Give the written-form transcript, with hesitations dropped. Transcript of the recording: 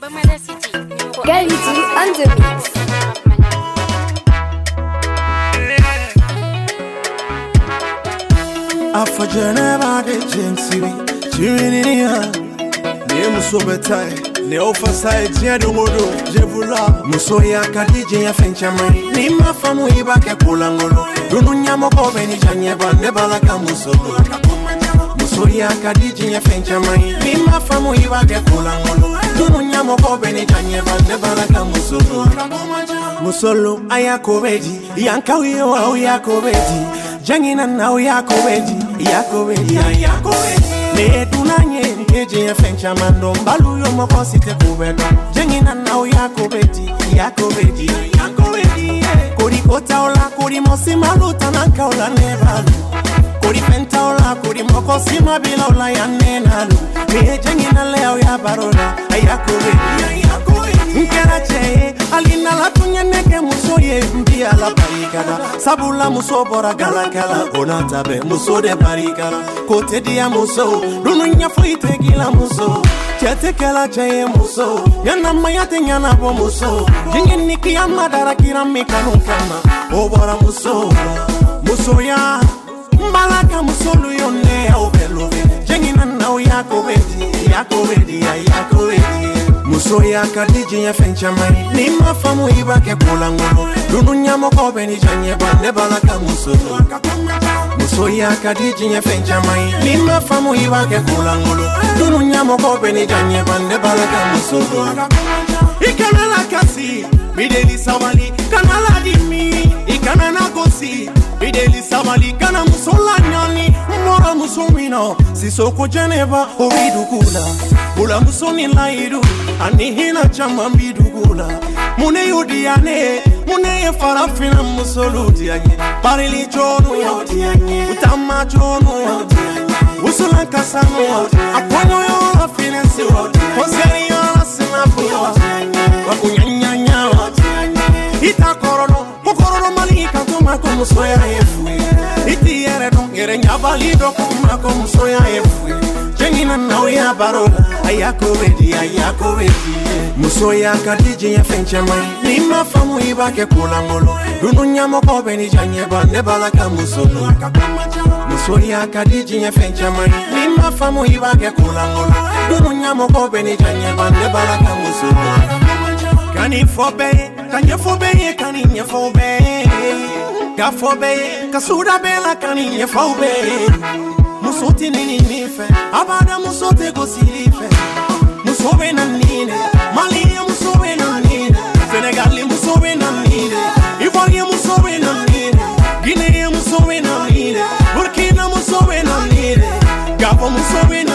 Galito on the mix. Afa Geneva de Jensibi, Chirinia, Name so better, Neofa side, Modo, Jevula, Musoya Kadija Fenchamai, Nima Famui Baka Pulangolo, Dununyamo Boveni Janeva, Nebalaka Musolo, Musoya Kadija Fenchamai, Nima Famui Baka Pulangolo, Dununyamo Boveni Janeva, Nebalaka Musolo, Musolo, Ayakobedi, Yankawi, Yakobedi. Jangina na uyakobedi, yakobedi, yakobedi. Ne tunanye nkeje fencha mando mbalu yo mokosite kubedo. Jangina na uyakobedi, yakobedi, yakobedi. Kori kota ola, kori mosi maluta nanka ola nebalu. Kori penta ola, kori mokosi mabila ola ya nenalu. Ne jangina leo ya barola, yakobedi, yakobedi. Nkera cheye, alina la tunya neke musoye mbia la parikada. Sabula muso bora gala gala, onatabe muso de parikada. Kote dia muso, dununya fuite gila muso. Chete kela cheye muso, yana mayate nyana bo muso. Jingini kia madara kira mika nunkama, obora muso. Muso ya, mbalaka muso luyone obelove. Jingina na uyakobedi, yakobedi, yakobedi. Muso ya kadiji ya fenchamai, ni mafamu ibake kulangolo. Dununya mokobe ni janye bande balaka musolo. Muso ya kadiji ya fenchamai, ni mafamu ibake kulangolo. Dununya mokobe ni janye bande balaka musolo. Ikana la kasi, bideli samali, kana la dimi. Ikana na gosi, bideli samali, kana musola nyani. Mora musumino, sisoko Geneva, ovidukula. Bula musoni laidu, anihina chamba mbidugula. Mune yudiane, mune farafina musoluti anye. Barili chonu yauti anye, utama chonu yauti anye. Usula kasano yauti, aponyo yola finesi yauti. Poseri yola sinapu yauti anye, wakunyanyanya yauti anye. Ita kororo, kukororo malika kumako musoya efui. Iti yere don, yere nyabalido kumako musoya efui. Jengina na uya barola, ayakobedi, ayakobedi. Muso ya kadiji ya fenchamai, ni mafamu ibake kulangolo. Dununya mokobe ni janye bande balaka musolo. Muso ya kadiji ya fenchamai, ni mafamu ibake kulangolo. Dununya mokobe ni janye bande balaka musolo. Kani fobe, kanye fobe, kani nye fobe. Ka fobe, kasuda bela kani nye fobe. Musote nini nife, abada musote gosilife. Musobe na nine, Mali musobe na nine, Senegali musobe na nine, Ivoire musobe na nine, Guinea musobe na nine, Burkina musobe na nine, Gabon musobe na nine.